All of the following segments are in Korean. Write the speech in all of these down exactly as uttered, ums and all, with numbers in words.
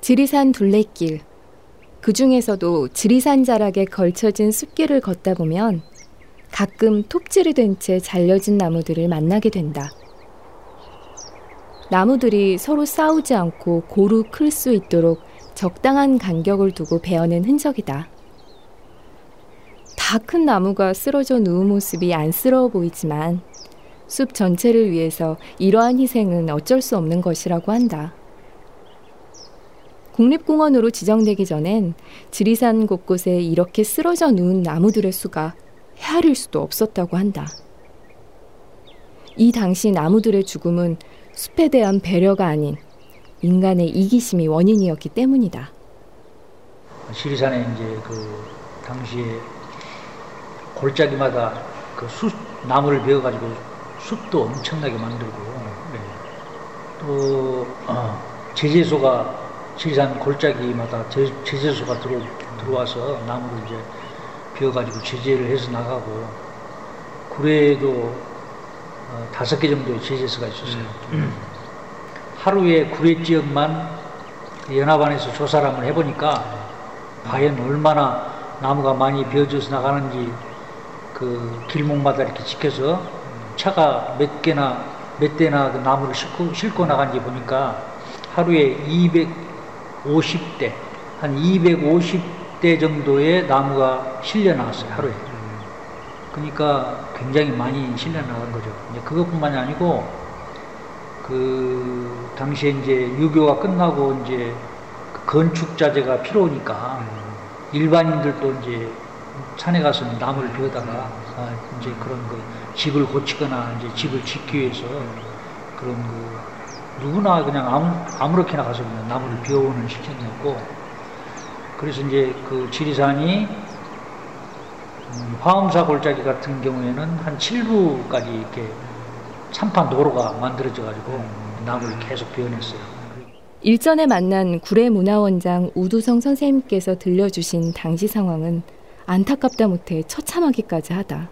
지리산 둘레길. 그 중에서도 지리산 자락에 걸쳐진 숲길을 걷다 보면 가끔 톱질이 된 채 잘려진 나무들을 만나게 된다. 나무들이 서로 싸우지 않고 고루 클 수 있도록 적당한 간격을 두고 베어낸 흔적이다. 다 큰 나무가 쓰러져 누운 모습이 안쓰러워 보이지만 숲 전체를 위해서 이러한 희생은 어쩔 수 없는 것이라고 한다. 국립공원으로 지정되기 전엔 지리산 곳곳에 이렇게 쓰러져 누운 나무들의 수가 헤아릴 수도 없었다고 한다. 이 당시 나무들의 죽음은 숲에 대한 배려가 아닌 인간의 이기심이 원인이었기 때문이다. 지리산에 이제 그 당시에 골짜기마다 그 숲 나무를 베어가지고 숲도 엄청나게 만들고, 네. 또 어, 제재소가 지리산 골짜기마다 제, 제재소가 들어, 들어와서 나무를 이제 베어가지고 제재를 해서 나가고, 구례에도 어, 다섯 개 정도의 제재소가 있었어요. 음. 하루에 구례 지역만 연합안에서 조사를 한번 해보니까 과연 얼마나 나무가 많이 베어져서 나가는지 그 길목마다 이렇게 지켜서 차가 몇 개나 몇 대나 그 나무를 싣고, 싣고 나간지 보니까 하루에 이백오십 대, 한 이백오십 대 정도의 나무가 실려 나왔어요, 하루에. 그러니까 굉장히 많이 실려 나간 거죠. 이제 그것뿐만이 아니고 그 당시에 이제 유교가 끝나고 이제 건축 자재가 필요하니까 일반인들도 이제 산에 가서 나무를 베어다가 아, 이제 그런 그 집을 고치거나 이제 집을 짓기 위해서 그런 그 누구나 그냥 아무 아무렇게나 가서 그냥 나무를 베어오는 시스템이었고, 그래서 이제 그 지리산이 음, 화엄사 골짜기 같은 경우에는 한 칠 부까지 이렇게 산판 도로가 만들어져 가지고 나무를 계속 베어냈어요. 일전에 만난 구례문화원장 우두성 선생님께서 들려주신 당시 상황은 안타깝다 못해 처참하기까지 하다.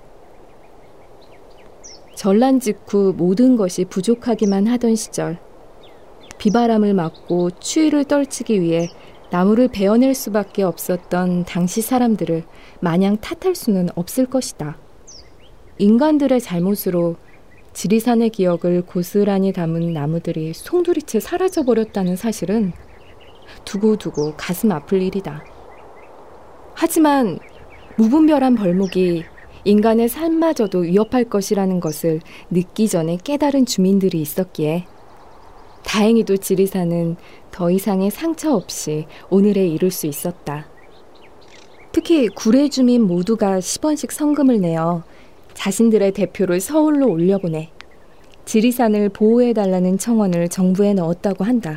전란 직후 모든 것이 부족하기만 하던 시절, 비바람을 막고 추위를 떨치기 위해 나무를 베어낼 수밖에 없었던 당시 사람들을 마냥 탓할 수는 없을 것이다. 인간들의 잘못으로 지리산의 기억을 고스란히 담은 나무들이 송두리째 사라져버렸다는 사실은 두고두고 가슴 아플 일이다. 하지만 무분별한 벌목이 인간의 삶마저도 위협할 것이라는 것을 늦기 전에 깨달은 주민들이 있었기에 다행히도 지리산은 더 이상의 상처 없이 오늘에 이룰 수 있었다. 특히 구례 주민 모두가 십 원씩 성금을 내어 자신들의 대표를 서울로 올려보내 지리산을 보호해달라는 청원을 정부에 넣었다고 한다.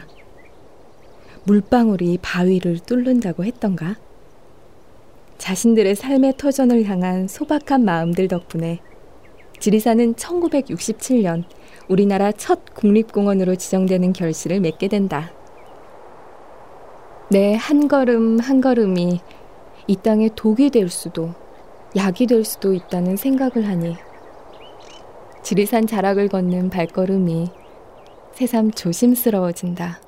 물방울이 바위를 뚫는다고 했던가? 자신들의 삶의 터전을 향한 소박한 마음들 덕분에 지리산은 천구백육십칠 년 우리나라 첫 국립공원으로 지정되는 결실을 맺게 된다. 내 한 걸음 한 걸음이 이 땅에 독이 될 수도 약이 될 수도 있다는 생각을 하니 지리산 자락을 걷는 발걸음이 새삼 조심스러워진다.